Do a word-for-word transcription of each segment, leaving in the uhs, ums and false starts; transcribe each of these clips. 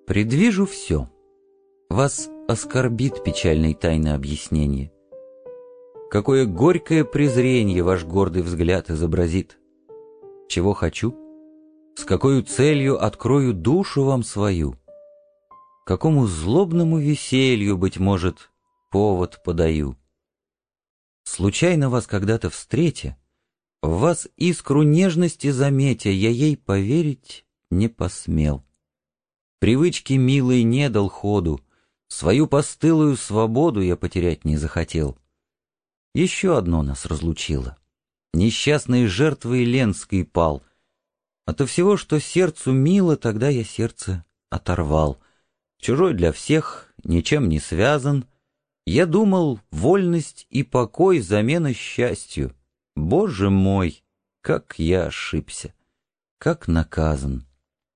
Предвижу все. Вас оскорбит печальной тайны объяснение. Какое горькое презрение ваш гордый взгляд изобразит. Чего хочу? С какой целью открою душу вам свою? Какому злобному веселью, быть может, повод подаю? Случайно вас когда-то встретя, в вас искру нежности заметя, я ей поверить не посмел. Привычки милой не дал ходу, свою постылую свободу я потерять не захотел. Еще одно нас разлучило. Несчастной жертвой Ленской пал. Ото всего, что сердцу мило, тогда я сердце оторвал. Чужой для всех, ничем не связан. Я думал, вольность и покой — замена счастью. Боже мой, как я ошибся, как наказан.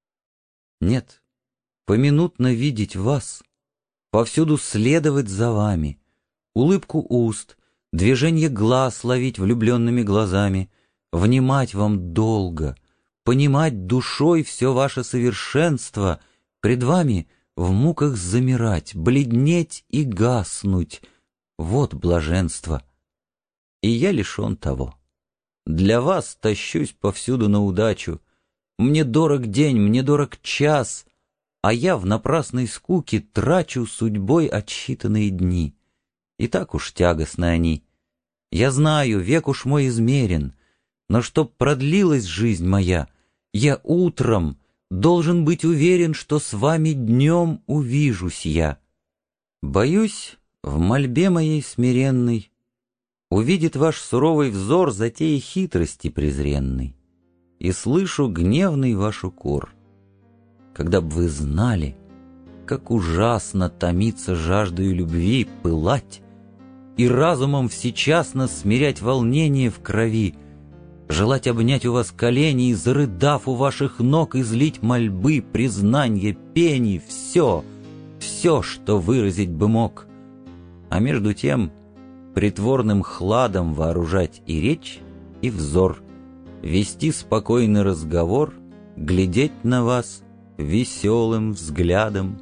Нет, поминутно видеть вас, повсюду следовать за вами, улыбку уст, движение глаз ловить влюбленными глазами, внимать вам долго, понимать душой все ваше совершенство, пред вами в муках замирать, бледнеть и гаснуть — вот блаженство. И я лишен того. Для вас тащусь повсюду на удачу. Мне дорог день, мне дорог час, а я в напрасной скуке трачу судьбой отсчитанные дни. И так уж тягостны они. Я знаю, век уж мой измерен, но чтоб продлилась жизнь моя, я утром должен быть уверен, что с вами днем увижусь я. Боюсь, в мольбе моей смиренной увидит ваш суровый взор затеи хитрости презренной, и слышу гневный ваш укор. Когда б вы знали, как ужасно томиться жаждою любви, пылать, и разумом всечасно смирять волнение в крови, желать обнять у вас колени и, зарыдав у ваших ног, излить мольбы, признанья, пени, все, все, что выразить бы мог. А между тем притворным хладом вооружать и речь, и взор, вести спокойный разговор, глядеть на вас веселым взглядом.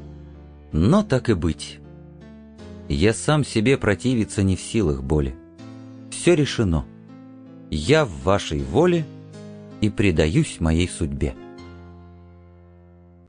Но так и быть. Я сам себе противиться не в силах более. Все решено. Я в вашей воле и предаюсь моей судьбе.